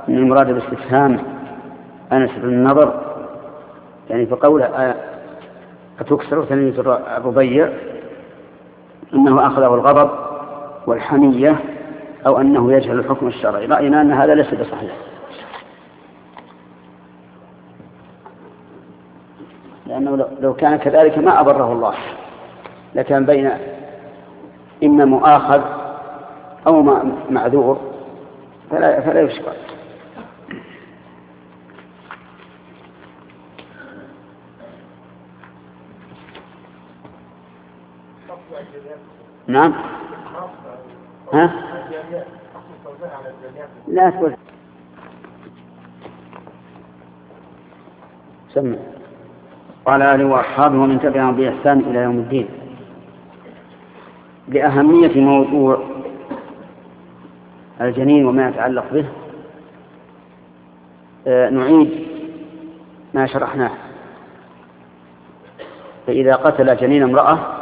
أن المراد بالاستفهام أنس بن النضر يعني في قوله أتكسر تلميذ الربيع أنه أخذه الغضب والحمية أو أنه يجهل الحكم الشرعي. رأينا أن هذا ليس بصحيح، لأنه لو كان كذلك ما أبره الله، لكان بين إما مؤاخذ أو معذور فلا يشكر. نعم. ها؟ لا تقول سمع. وعلى آله وأصحابه ومن تبعهم بإحسان إلى يوم الدين. لأهمية موضوع الجنين وما يتعلق به نعيد ما شرحناه. فإذا قتل جنين امرأة